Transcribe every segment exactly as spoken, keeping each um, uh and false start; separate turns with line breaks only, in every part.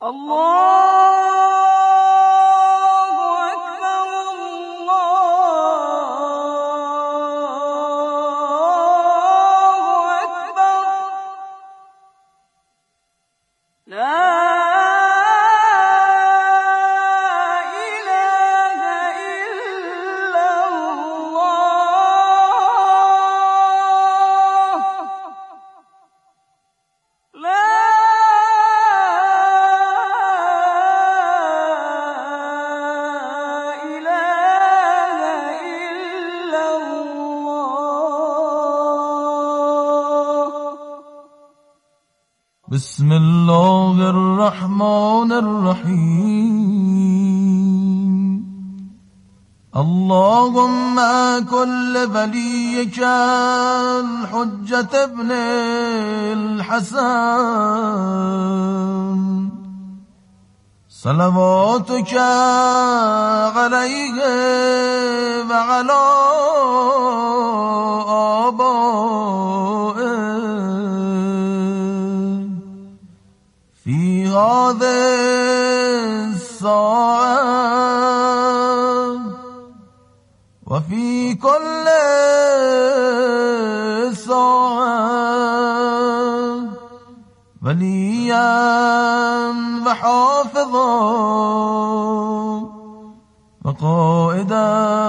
بسم الله الرحمن الرحیم اللهم كل وليك الحجة ابن الحسن صلواتك عليه وعلى آبائه في هذه الساعة وفي كل ساعة وليا وحافظا وقائدا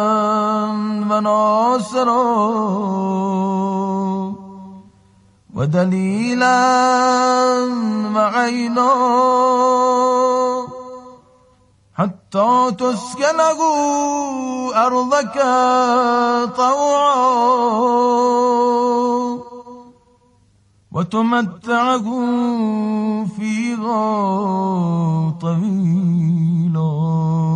وناصرا ودليلا وعينا حتى تسكنه أرضك طوعا وتمتعه فيها طويلا.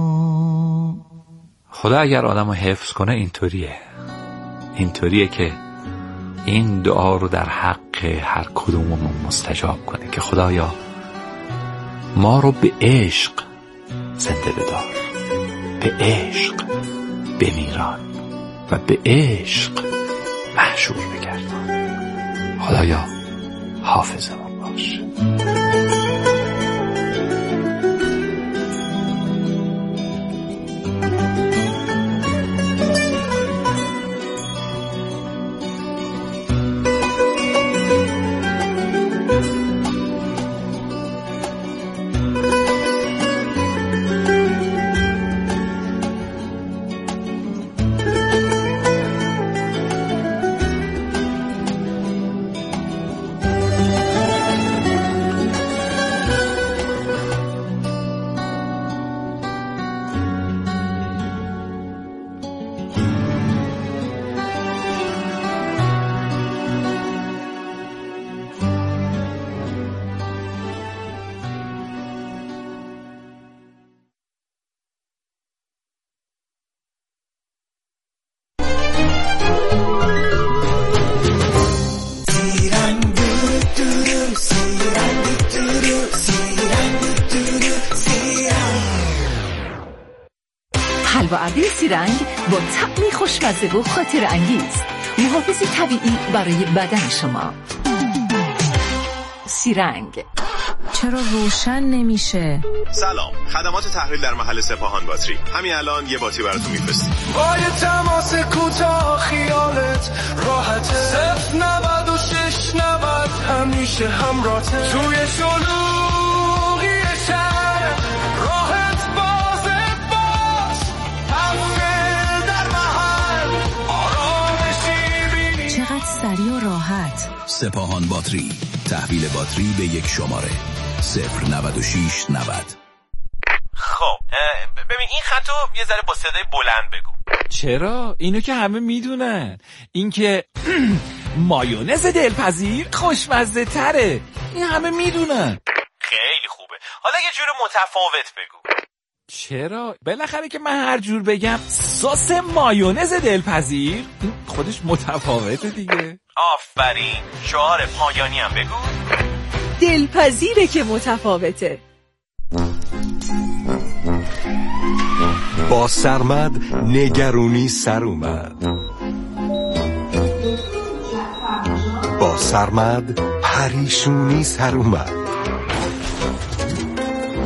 خدا اگر آدمو حفظ کنه اینطوریه اینطوریه که این دعا رو در حق هر کدوممون مستجاب کنه که خدایا ما رو به عشق زنده بدار، به عشق بمیران و به عشق محشور بگردان. خدایا حافظمون باش.
حلوه‌عده سیرنگ با طعمی خوشمزه و خاطر انگیز، محافظ طبیعی برای بدن شما. سیرنگ.
چرا روشن نمیشه؟
سلام، خدمات تحویل در محل سپاهان باتری. همین الان یه باتری براتون میفرستیم. با یه تماس کوتاه خیالت راحته. صفر نود و شش نود همیشه همراهته. توی شلوغی شهر راحت بازت باش. حمل در محل آرامشی بینی.
چقدر سریع و راحت.
سپاهان باتری، تحویل باتری به یک شماره صفر نود و شش نود.
خب ببین این خطو یه ذره با صدای بلند بگو.
چرا؟ اینو که همه میدونن، این که مایونز دلپذیر خوشمزه تره، این همه میدونن.
خیلی خوبه، حالا یه جور متفاوت بگو.
چرا؟ بالاخره که من هر جور بگم سس مایونز دلپذیر این خودش متفاوته دیگه.
آفرین، شعار پایانی هم بگو.
دلپذیره که متفاوته.
با سرمد نگرونی سر اومد، با سرمد پریشونی سر اومد،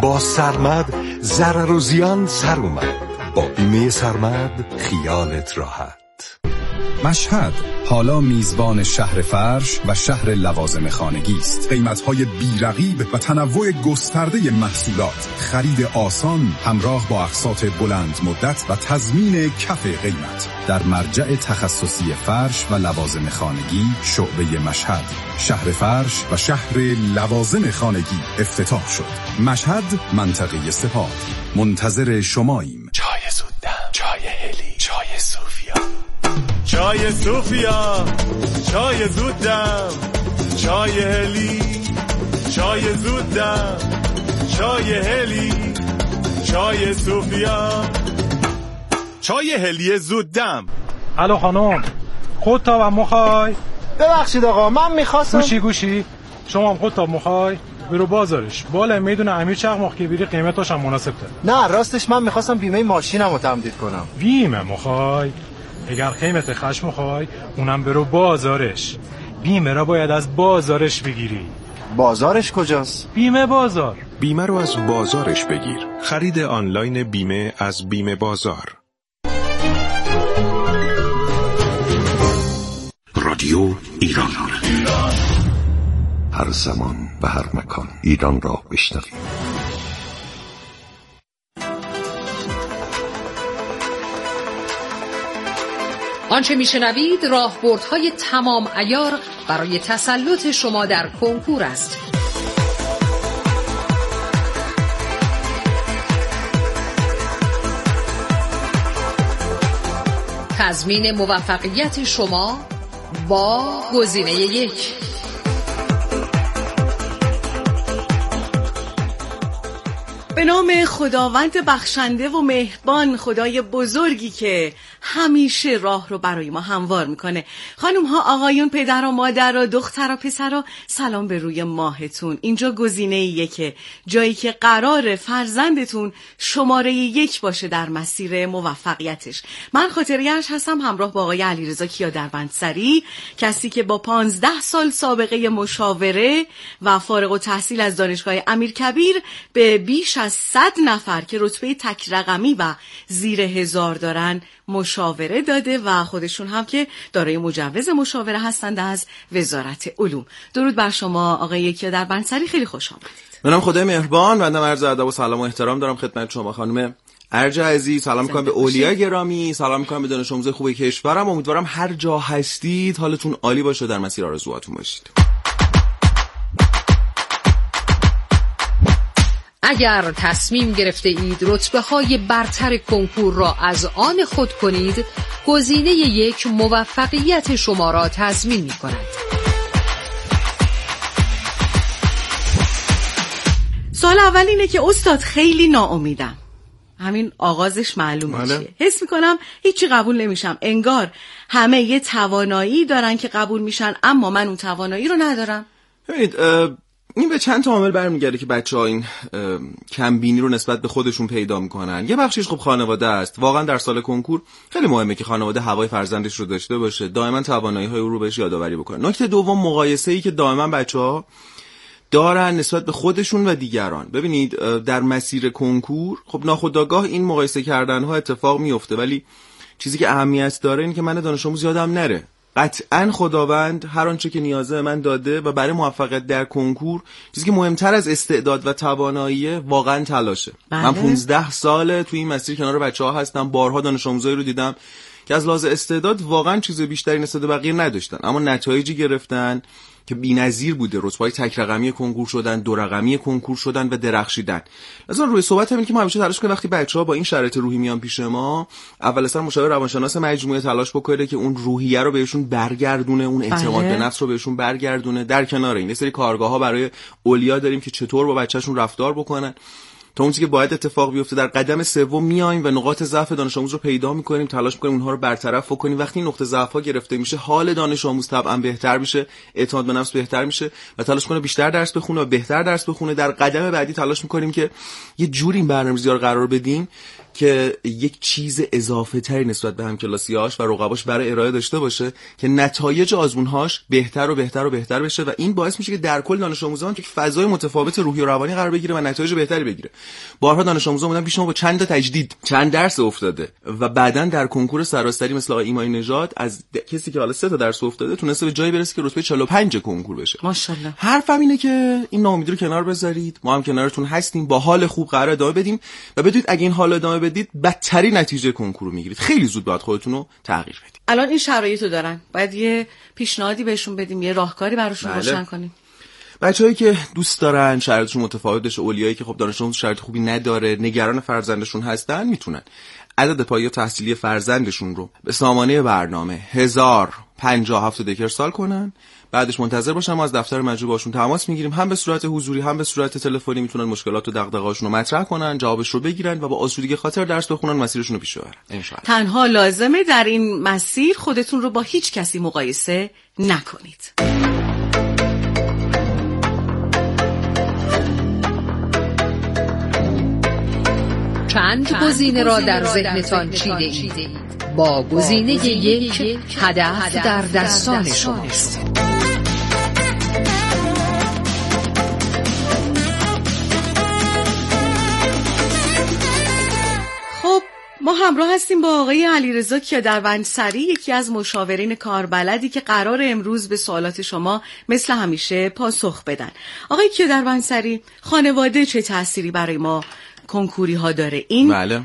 با سرمد ضرر و زیان سر اومد. با بیمه سرمد خیالت راحت.
مشهد حالا میزبان شهر فرش و شهر لوازم خانگی است. قیمت‌های بی‌رقیب و تنوع گسترده محصولات، خرید آسان همراه با اقساط بلند مدت و تضمین کف قیمت در مرجع تخصصی فرش و لوازم خانگی شعبه مشهد. شهر فرش و شهر لوازم خانگی افتتاح شد. مشهد، منطقه سپاه. منتظر شماییم.
چای زودم، چای هلی، چای صوفیا.
چای صوفیا، چای زودم، چای هلی، چای زودم، چای هلی، چای صوفیا، چای هلی زودم.
الو خانم، خودتا هم مخوای؟
ببخشید آقا، من میخواستم.
گوشی گوشی شما هم خودتا مخوای؟ برو بازارش بالا میدونه امیر چقماق که بیری قیمتاش هم مناسب تره.
نه راستش من میخواستم بیمه ماشینم رو تمدید کنم.
بیمه مخوای؟ اگر قیمت خشم مخوای اونم برو بازارش. بیمه را باید از بازارش بگیری.
بازارش کجاست؟
بیمه بازار.
بیمه رو از بازارش بگیر. خرید آنلاین بیمه از بیمه بازار.
رادیو ایران.
هر زمان و هر مکان ایران را بشنوید.
آنچه میشنوید راهبردهای تمام عیار برای تسلط شما در کنکور است. تضمین موفقیت شما با گزینه یک.
به نام خداوند بخشنده و مهربان، خدای بزرگی که همیشه راه رو برای ما هموار میکنه. خانم ها، آقایون، پدر و مادر و دختر و پسر و سلام به روی ماهتون. اینجا گزینه ایه که جایی که قرار فرزندتون شماره یک باشه در مسیر موفقیتش. من خاطریه‌اش هستم، همراه با آقای علیرضا کیادربندسری، کسی که با پانزده سال سابقه مشاوره و فارغ التحصیل از دانشگاه امیرکبیر به بیش از صد نفر که رتبه تک رقمی و زیر هزار دارن مشاوره داده و خودشون هم که دارای مجوز مشاوره هستند از وزارت علوم. درود بر شما آقای کیادربندسری، خیلی خوش آمدید.
منم خدای مهربان، بنده عرض ادب و سلام و احترام دارم خدمت شما خانم ارج عزیز. سلام می‌کنم به اولیای گرامی، سلام می‌کنم به دانش آموزای خوب کشورم. امیدوارم هر جا هستید حالتون عالی باشه، در مسیر آرزوهاتون باشید.
اگر تصمیم گرفته اید رتبه های برتر کنکور را از آن خود کنید، گزینه یک موفقیت شما را تضمین می کند.
سوال اول اینه که استاد خیلی ناامیدم. همین آغازش معلوم میشه. حس میکنم هیچی قبول نمیشم. انگار همه یه توانایی دارن که قبول میشن، اما من اون توانایی رو ندارم.
ببینید این به چند تا عامل برمیگرده که بچه‌ها این کمبینی رو نسبت به خودشون پیدا میکنن. یه بخشش خب خانواده است. واقعا در سال کنکور خیلی مهمه که خانواده هوای فرزندش رو داشته باشه، دائما توانایی‌های او رو بهش یادآوری بکنه. نکته دوم، مقایسه‌ای که دائما بچه‌ها دارن نسبت به خودشون و دیگران. ببینید در مسیر کنکور خب ناخودآگاه این مقایسه کردن‌ها اتفاق میفته، ولی چیزی که اهمیت داره این که من دانش آموز یادم نره قطعاً خداوند هر آنچه که نیازه من داده و برای موفقیت در کنکور چیزی که مهمتر از استعداد و توانایی واقعاً تلاشه. بله. من پانزده ساله توی این مسیر کنار بچه‌ها هستم، بارها دانش آموزایی رو دیدم که از لحاظ استعداد واقعاً چیز بیشتری نسبت به بقیه نداشتن، اما نتایجی گرفتن که بی‌نظیر بوده. رتبه‌های تک رقمی کنکور شدن، دو رقمی کنکور شدن و درخشیدن. مثلا روی صحبت همین که ما همیشه تلاش کنیم وقتی بچه‌ها با این شرایط روحی میان پیش ما، اول اصلا مشاور روانشناس مجموعه تلاش بکنه که اون روحیه رو بهشون برگردونه، اون اعتماد به نفس رو بهشون برگردونه. در کنار این یه سری کارگاه‌ها برای اولیا داریم که چطور با بچه‌شون رفتار بکنن. تا اون چیزی که باید اتفاق بیفته. در قدم سوم میایم و نقاط ضعف دانش آموز رو پیدا می‌کنیم، تلاش می‌کنیم اونها رو برطرف کنیم. وقتی نقطه ضعف‌ها گرفته میشه، حال دانش آموز طبعا بهتر میشه، اعتماد به نفس بهتر میشه و تلاش کنه بیشتر درس بخونه و بهتر درس بخونه. در قدم بعدی تلاش می‌کنیم که یه جوری این برنامه‌ریزی رو قرار بدیم که یک چیز اضافه تری نسبت به همکلاسی‌هاش و رقباش برای ارائه داشته باشه که نتایج آزمون‌هاش بهتر و بهتر و بهتر بشه و این باعث میشه که در کل دانش آموزان تو یک فضای متفاوت روحی و روانی قرار بگیره و نتایج بهتری بگیره. بارها دانش آموزان بودن پیش ما با چند تا تجدید چند درس افتاده و بعداً در کنکور سراسری مثل آقای ایمانی نژاد از کسی که حالا سه تا درس افتاده تونسته به جایی برسه که رتبه چهل و پنج کنکور بشه.
ماشاءالله.
حرفم اینه که این ناامیدی رو کنار بذارید، ما هم کنارتون هستیم، با حال خوب قرار ادامه بدیم و بدونید اگه این حال ادامه بدید بدتر نتیجه کنکور رو میگیرید. خیلی زود باید خودتون رو تغییر بدید.
الان این شرایطو دارن، باید یه پیشنهادی بهشون بدیم، یه راهکاری براشون
بله.
روشن کنیم.
بچه‌هایی که دوست دارن شرایطشون متفاوت بشه، اولیایی که خب دانش آموز شرایط خوبی نداره، نگران فرزندشون هستن، میتونن عدد پایه تحصیلی فرزندشون رو به سامانه برنامه هزار و پنجاه و هفت دکر سال کنن. بعدش منتظر باشن، ما از دفتر مجموعه باشون تماس میگیریم، هم به صورت حضوری هم به صورت تلفنی میتونن مشکلات و دغدغه‌هاشون رو مطرح کنن، جوابش رو بگیرن و با آسودگی خاطر درس بخونن، مسیرشون رو پیش ببرن ان شاء الله.
تنها لازمه در این مسیر خودتون رو با هیچ کسی مقایسه نکنید.
چند گزینه را در ذهنتان چیده اید؟ با گزینه یک هدف در دستان شماست.
خب ما همراه هستیم با آقای علیرضا کیادروندسری، یکی از مشاورین کاربلدی که قرار امروز به سوالات شما مثل همیشه پاسخ بدن. آقای کیادروندسری، خانواده چه تأثیری برای ما کنکوری ها داره؟ این
بله.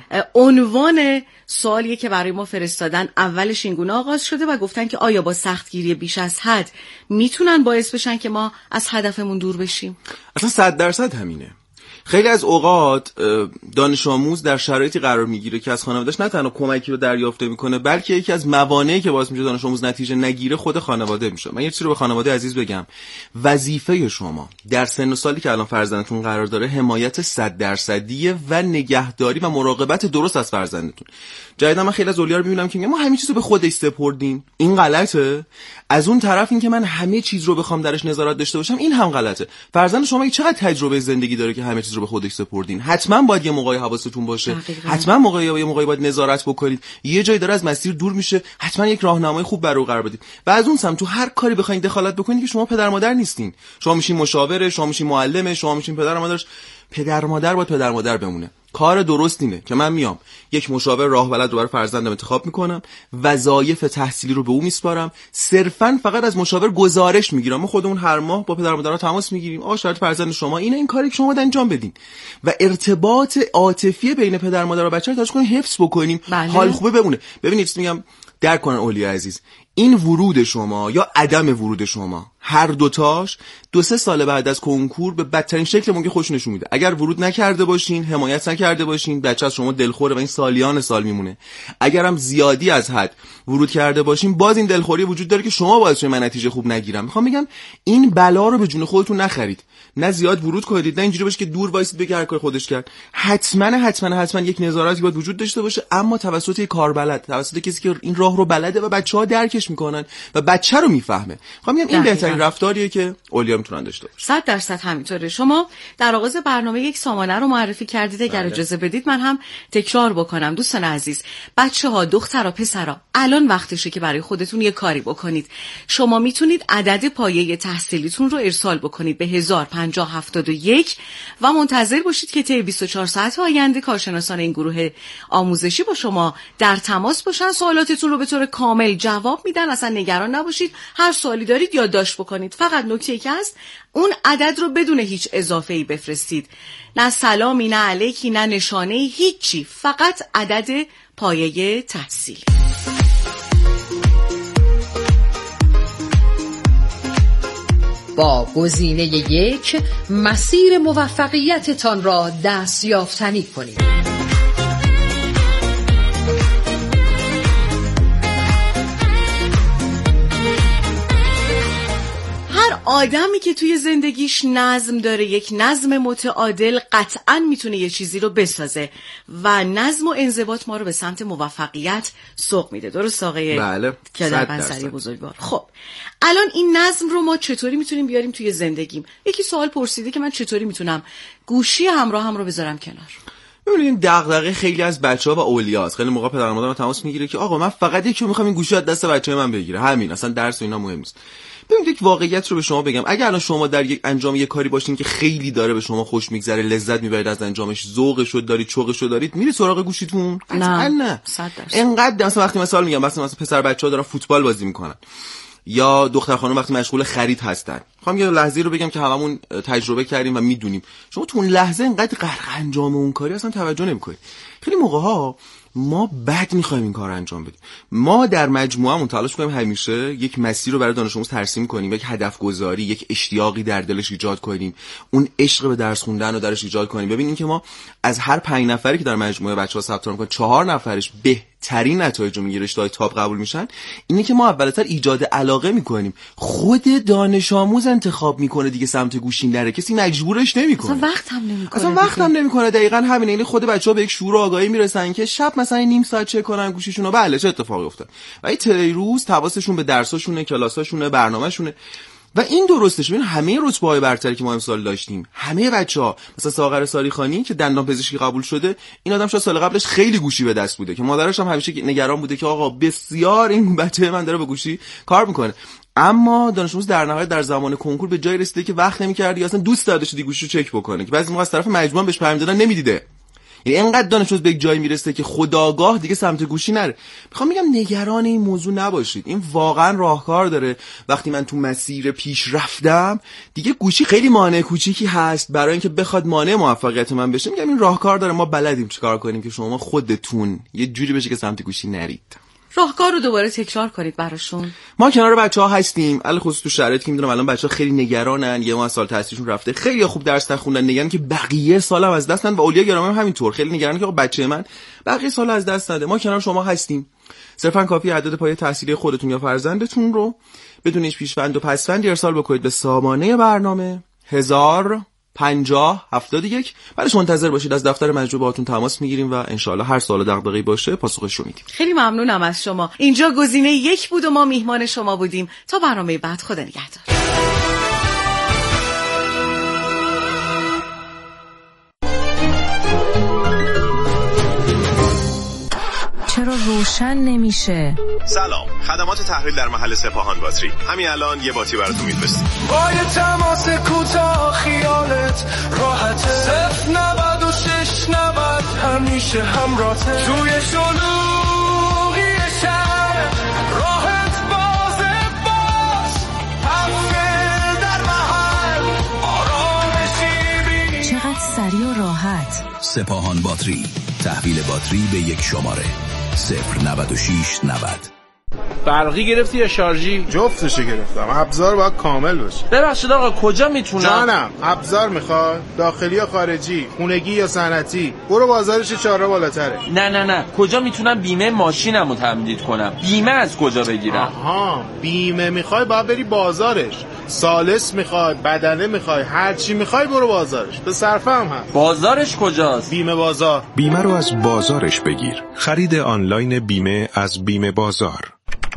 عنوان سوالیه که برای ما فرستادن. اولش اینگونه آغاز شده و گفتن که آیا با سختگیری بیش از حد میتونن باعث بشن که ما از هدفمون دور بشیم؟
اصلا صد درصد همینه. خیلی از اوقات دانش آموز در شرایطی قرار میگیره که از خانواده‌اش نه تنها کمکی رو دریافت میکنه، بلکه یکی از موانعی که باعث میشه دانش آموز نتیجه نگیره خود خانواده میشه. من یه چیزی رو به خانواده عزیز بگم، وظیفه شما در سن و سالی که الان فرزندتون قرار داره حمایت صد درصدی و نگهداری و مراقبت درست از فرزندتون. جدیدا من خیلی از اولیا رو میبینم که میگن ما همه چیزو به خودش سپردیم. این غلطه. از اون طرف این که من همه چیز رو بخوام درش نظارت داشته باشم، این هم غلطه. فرزند شما چقدر تجربه زندگی داره که همه چیز رو به خودش سپردین؟ حتما باید یه موقعی حواستون باشه، حتما موقعی یه موقعی باید نظارت بکنید. یه جایی داره از مسیر دور میشه، حتما یک راهنمای خوب برای قرار بدید. و از اون سمت تو هر کاری بخواید دخالت بکنید که شما پدر مادر نیستین. شما میشین مشاور، شما میشین معلم، شما میشین پدر مادرش. پدر مادر باید پدر مادر بمونه. کار درست اینه که من میام یک مشاور راه بلد رو برای فرزندم انتخاب میکنم، وظایف تحصیلی رو به او میسپارم، صرفا فقط از مشاور گزارش میگیرم. ما خودمون هر ماه با پدر مادرها تماس میگیریم، آقا شرایط فرزند شما اینه، این کاری که شما باید انجام بدین و ارتباط عاطفی بین پدر مادر و بچه‌ها تلاش کنیم حفظ بکنیم. بله. حال خوبه بمونه. ببینید میگم درک کنن اولیا عزیز، این ورود شما یا عدم ورود شما هر دوتاش دو سه سال بعد از کنکور به بدترین شکل ممکن خودش نشون میده. اگر ورود نکرده باشین، حمایت نکرده باشین، بچه از شما دلخوره و این سالیان سال میمونه. اگر هم زیادی از حد ورود کرده باشین، باز این دلخوری وجود داره که شما باعث من نتیجه خوب نگیرم. میخوام بگم این بلا رو به جون خودتون نخرید. نه زیاد ورود کنید، نه اینجوری باشه که دور وایسید بگه هر کار خودش کرد. حتما حتما حتما یک نظارتی باید وجود داشته باشه، اما توسط یک کاربلد، توسط کسی که این راه رو بلده و بچه‌ها درکش میکنن و بچه رو میفهمه. میخوام بگم این بهترین رفتاریه که اولیا میتونن داشته باشن.
صد درصد همینطوره. شما در آغاز برنامه یک سامانه رو معرفی کردید، اگر اجازه بدید من هم تکرار بکنم. دوستان عزیز، بچه‌ها، دخترها، پسرها، الان وقتشه که برای خودتون یه کاری بکنید. شما میتونید عدد پایه تحصیلیتون رو ارسال بکنید به هزار و پنجاه و هفتاد و یک و منتظر باشید که طی بیست و چهار ساعت آینده کارشناسان این گروه آموزشی با شما در تماس باشن، سوالاتتون رو به طور کامل جواب میدن. اصلا نگران نباشید، هر سوالی دارید یادداشت بکنید. فقط نکته‌ای که هست، اون عدد رو بدون هیچ اضافه‌ای بفرستید. نه سلامی، نه علیکی، نه نشانه‌ای، هیچی. فقط عدد پایه تحصیل.
با گزینه یک مسیر موفقیتتان را دستیافتنی کنید.
آدمی که توی زندگیش نظم داره، یک نظم متعادل، قطعاً میتونه یه چیزی رو بسازه و نظم و انضباط ما رو به سمت موفقیت سوق میده. درست آقای
بله
که در بنسری بزرگوار. خب الان این نظم رو ما چطوری میتونیم بیاریم توی زندگیم؟ یکی سوال پرسیده که من چطوری میتونم گوشی همراه هم رو بذارم کنار.
ببینید دغدغه خیلی از بچه‌ها و اولیاست. خیلی موقع پدر مادرم تماس میگیره که آقا من فقط یکی میخوام این گوشی از دست بچه‌ی من بگیره، همین، اصلا درس و اینا مهم نیست. ببینید یک واقعیت رو به شما بگم، اگر الان شما در یک انجام یک کاری باشین که خیلی داره به شما خوش میگذره، لذت میبرید از انجامش، ذوقش رو دارید، چوقش رو دارید، میری سراغ گوشیتون؟
نه
نه
صد درصد.
اینقدر مثلا وقتی مثال میگم، مثلا مثلا پسر بچه‌ها دارن فوتبال بازی میکنن یا دختر خانم وقتی مشغول خرید هستن، میخوام یه لحظه رو بگم که هممون تجربه کردیم و میدونیم، شما تو اون لحظه اینقدر غرق انجام اون کاری اصلا توجه نمیکنید. خیلی موقع‌ها ما بد میخوایم این کار انجام بدیم. ما در مجموعه‌مون تلاش کنیم همیشه یک مسیر رو برای دانش آموز ترسیم کنیم، یک هدف گذاری، یک اشتیاقی در دلش ایجاد کنیم، اون عشق به درس خوندن رو درش ایجاد کنیم. ببینین که ما از هر پنج نفری که در مجموعه بچه‌ها ثبت نام کنن، چهار نفرش بهترین نتایج رو میگیره، رشته‌های تاپ قبول میشن. اینه که ما اولتر ایجاد علاقه میکنیم، خود دانش آموز انتخاب میکنه دیگه سمت گوشی نره، کسی مجبورش نمیکنه،
اصلا وقت هم نمیکنه،
اصلا وقت هم نمیکنه. دقیقاً همینه. یعنی خود بچه‌ها به یک شعور و آگاهی میرسن که شب مثلا نیم ساعت چک کنن گوشیشون رو، بله چه اتفاقی افتاد، ولی تی روز حواسشون به درساشونه، کلاساشونه، برنامه‌شونه. و این درستش. ببین همه رتبه‌های برتری که ما امسال داشتیم، همه بچه‌ها مثلا ساغر ساریخانی که دندان پزشکی قبول شده، این آدم شاید سال قبلش خیلی گوشی به دست بوده که مادرش هم همیشه نگران بوده که آقا بسیار این بچه من داره به گوشی کار میکنه، اما دانش آموز در نهایت در زمان کنکور به جای رسیده که وقت نمی‌کرد یا اصلا دوست داشته دی گوشیشو چک بکنه، که بعضی موقع از طرف مجموعه بهش پیام دادن نمیدیده. یعنی اینقدر دانش آموز به یک جایی میرسه که خودآگاه دیگه سمت گوشی نره. میخوام میگم نگران این موضوع نباشید، این واقعا راهکار داره. وقتی من تو مسیر پیش رفتم دیگه گوشی خیلی مانع کوچیکی هست برای اینکه بخواد مانع موفقیت من بشه. میگم این راهکار داره، ما بلدیم چیکار کنیم که شما خودتون یه جوری بشه که سمت گوشی نرید.
راهکار رو دوباره تکرار کنید براشون.
ما کنار بچه‌ها هستیم، علاوه خصوص تو شرایطی که میدونم الان بچه‌ها خیلی نگرانن، یه ماه سال تحصیلشون رفته، خیلی خوب درس نخوندن، نگران که بقیه سالم از دست ندن و اولیا گرامی هم همینطور، خیلی نگران که بچه من بقیه سال از دست نده. ما کنار شما هستیم. صرفا کافی عدد پایه تحصیلی خودتون یا فرزندتون رو بدون هیچ پیش‌فند و پس‌فندی ارسال بکنید به سامانه برنامه هزار پنجاه هفتاد و یک. بعدش منتظر باشید، از دفتر مجموعه باهاتون تماس میگیریم و انشالله هر سوال دغدغه‌ای باشه پاسخش رو میدیم.
خیلی ممنونم از شما. اینجا گزینه یک بود و ما میهمان شما بودیم. تا برنامه بعد، خدا نگهدار.
چرا روشن نمیشه؟
سلام، خدمات تحویل در محل سپاهان باتری. همین الان یه باتری براتون میفرستیم.
با یه تماس کوتاه خیالت راحته. صفر نود و شش نود همیشه همراهته. توی شلوغی شهر راحت بازه باز. تحویل در محل آرامشی بی.
چقدر سریع و راحت.
سپاهان باتری، تحویل باتری به یک شماره صفر نود و شش نود.
برقی گرفتی یا شارژی؟
جفتشو گرفتم. ابزار باید کامل باشه.
ببخشید آقا کجا میتونم؟
جانم، ابزار میخواد؟ داخلی یا خارجی؟ خونگی یا صنعتی؟ برو بازارش چهار بالاتره.
نه نه نه، کجا میتونم بیمه ماشینمو تمدید کنم؟ بیمه از کجا بگیرم؟
آها، بیمه میخوای باید بری بازارش. سالس میخوای، بدنه میخوای، هر چی میخوای برو بازارش. به صرفه هم هست.
بازارش کجاست؟
بیمه بازار.
بیمه رو از بازارش بگیر. خرید آنلاین بیمه از بیمه بازار.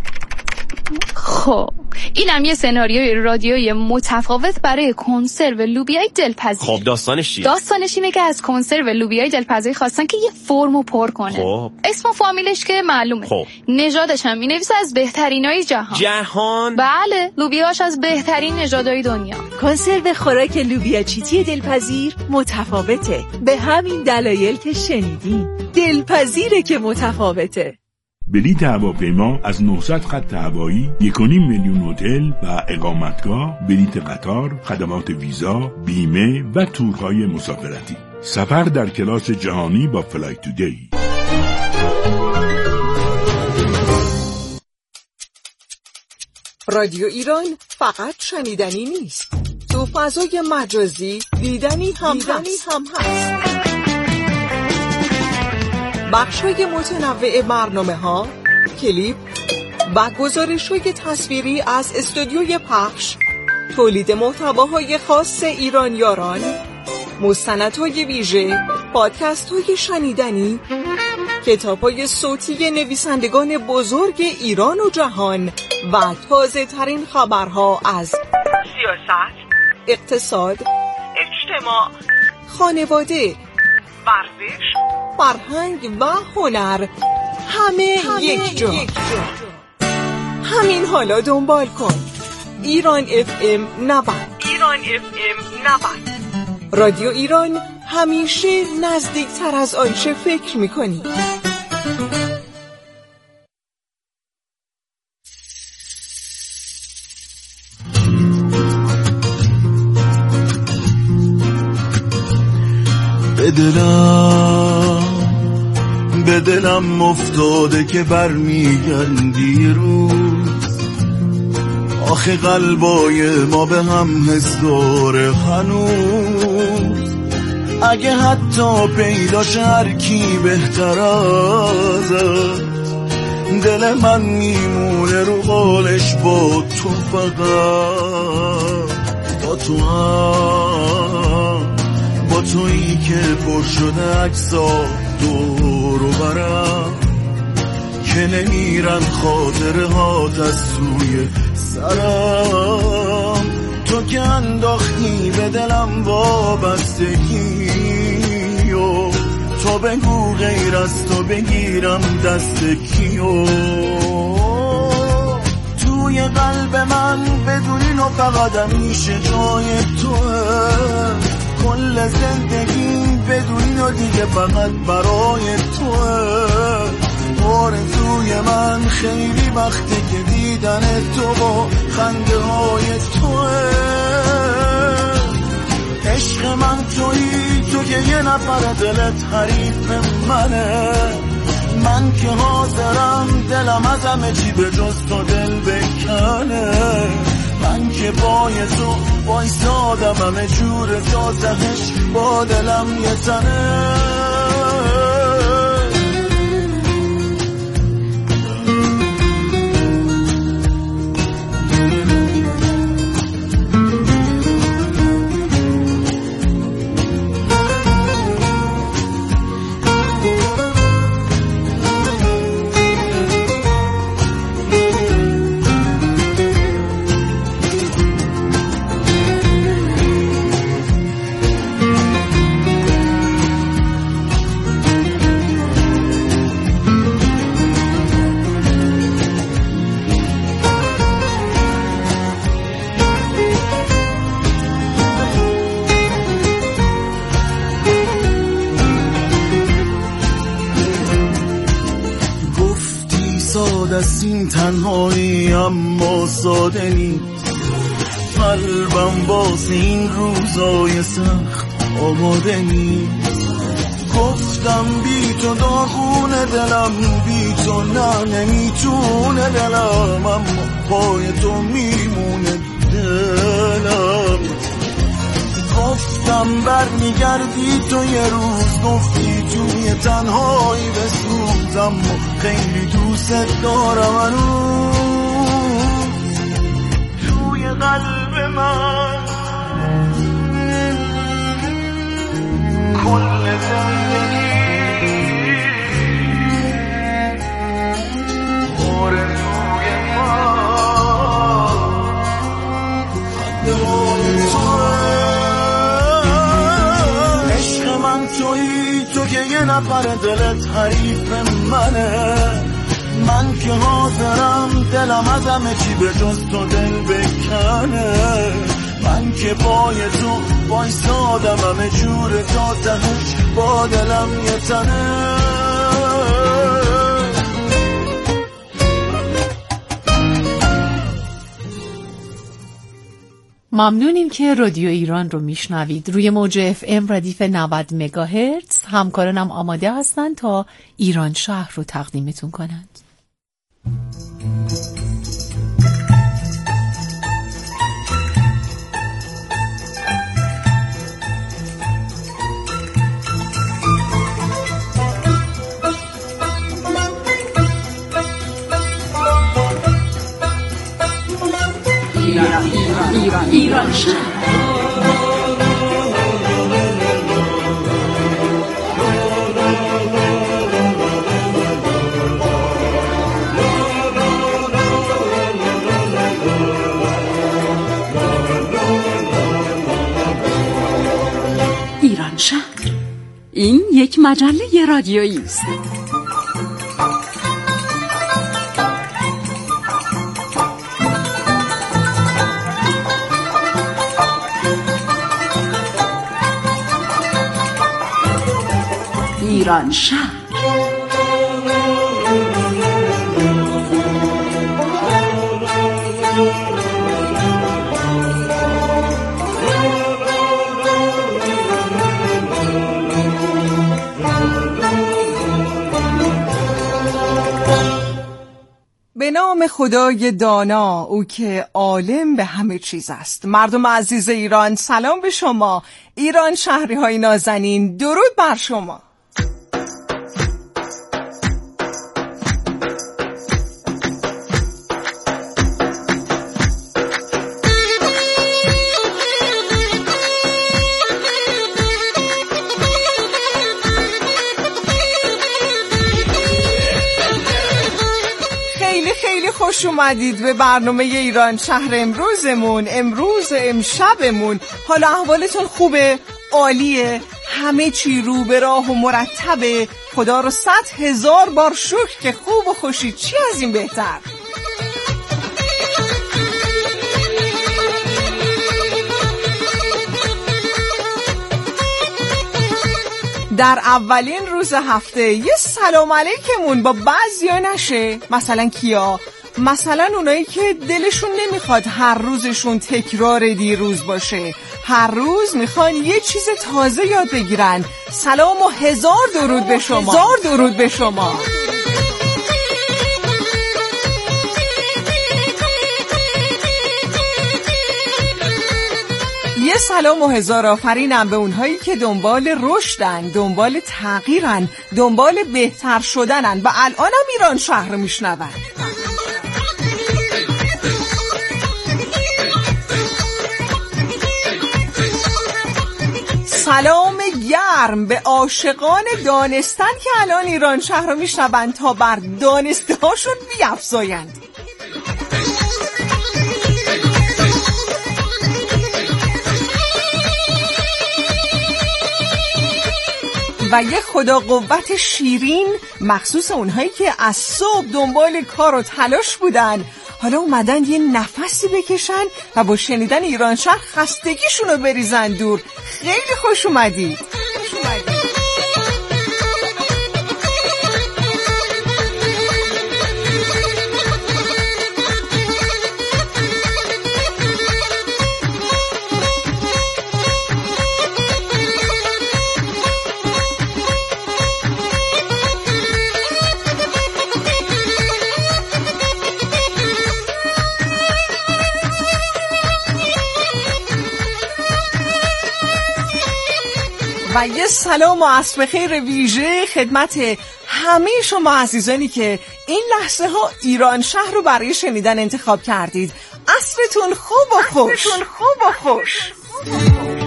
خب اینم یه سناریوی رادیویی متفاوت برای کنسرو لوبیای دلپذیر.
خب داستانش چیه؟
داستانش اینه که از کنسرو لوبیای دلپذیر خواستن که یه فرمو پر کنه.
خب
اسم و فامیلش که معلومه.
خب
نژادش هم می‌نویسه از بهترینای جهان.
جهان؟
بله، لوبیاش از بهترین نژادهای دنیا.
کنسرو خوراک لوبیا چیتی دلپذیر متفاوته. به همین دلایل که شنیدین، دلپذیره که متفاوته.
بلیط هواپیما از نهصد خط هوایی، یک و نیم میلیون هتل و اقامتگاه، بلیط قطار، خدمات ویزا، بیمه و تورهای مسافرتی. سفر در کلاس جهانی با فلای تودی.
رادیو ایران فقط شنیدنی نیست، تو فضای مجازی دیدنی هم دیدنی هست. هم هست. بخش‌های متنوع برنامه‌ها، کلیپ و گزارش‌های تصویری از استودیوی پخش تولید محتواهای خاص ایرانیاران، مستندهای ویژه، پادکست‌های شنیدنی، کتاب‌های صوتی نویسندگان بزرگ ایران و جهان و تازه‌ترین خبرها از سیاست، اقتصاد، اجتماع، خانواده، ورزش، فرهنگ و هنر، همه, همه یک جا. یک جا. همین حالا دنبال کن. ایران اف ام نود. ایران اف ام نود. رادیو ایران، همیشه نزدیکتر از آنچه فکر می‌کنی.
به دلم به دلم افتاده که برمیگردی روز، آخه قلبای ما به هم حس داره هنوز. اگه حتی پیداش هر کی بهتر ازت، دل من میمونه رو قولش با تو، فقط با تو هم، با تویی که پر شده عکسا دور و برم، که نمیرن خاطره هات از سوی سرم. تو که انداختی به دلم وابستگی و تو بگو غیر از تو بگیرم دست کیو. توی قلب من بدونین و فقط همیشه جای توه، کل زندگی بدونین و دیگه فقط برای توه. آرزوی من خیلی وقته که دیدن تو با خنده های توه. عشق من تویی، تو که یه نفر دلت حریف منه، من که حاضرم دلم از همه چی به جز تو دل بکنه. من که بای تو بایستادم همه جور تازهش با دلم یه تنه. از این تنهایی اما ساده نیست، قلبم واسه این روزای سخت آماده نیست. گفتم بی تو داغونه دلم، بی تو نه نمیتونه دلم، اما پای تو میمونه دلم. گفتم بر میگردی تو یه روز، گفتی توی تنهایی بسوزم، خیلی دوست دارم هنوز. توی قلب من کل زندگی آرزوی من عشق من تویی، تو که یه نفر دلت حریف منه، من که حاضرم دلم از همه چی به جز تو دل بکنه. من که پای تو بایستادم همه جور تا تهش با دلم یه تنه.
ممنونیم که رادیو ایران رو میشنوید. روی موج اف ام ردیف نود مگاهرتز همکارانم آماده هستند تا ایران شهر رو تقدیمتون کنند.
ایران ایران ایران
ایران شهر. این یک مجله رادیویی است. ایران شهر.
به نام خدای دانا، او که عالم به همه چیز است. مردم عزیز ایران، سلام به شما. ایران شهری های نازنین، درود بر شما. خوش اومدید به برنامه ایران شهر امروزمون. امروز امشبمون حالا احوالتون خوبه؟ عالیه؟ همه چی رو به راه و مرتبه؟ خدا رو صد هزار بار شکر که خوب و خوشی، چی از این بهتر؟ در اولین روز هفته یه سلام علیکمون با بعضیا نشه؟ مثلا کیا؟ مثلا اونایی که دلشون نمیخواد هر روزشون تکرار دیروز باشه، هر روز میخوان یه چیز تازه یاد بگیرن. سلام و هزار درود به شما. هزار درود به شما. یه سلام و هزار آفرینم به اونهایی که دنبال رشدن، دنبال تغییرن، دنبال بهتر شدنن و الانم ایران شهر میشنون. سلام گرم به عاشقان دانستن که الان ایران شهر رو میشنون تا بر دانسته هاشون بیفزایند. و یه خدا قوت شیرین مخصوص اونهایی که از صبح دنبال کار و تلاش بودن، حالا اومدن یه نفسی بکشن و با شنیدن ایران شهر خستگیشونو بریزن دور. خیلی خوش اومدید. و یه سلام و عصر خیر ویژه خدمت همه شما عزیزانی که این لحظه ها ایران شهر رو برای شنیدن انتخاب کردید. عصرتون خوب و خوش. عصرتون خوب و خوش.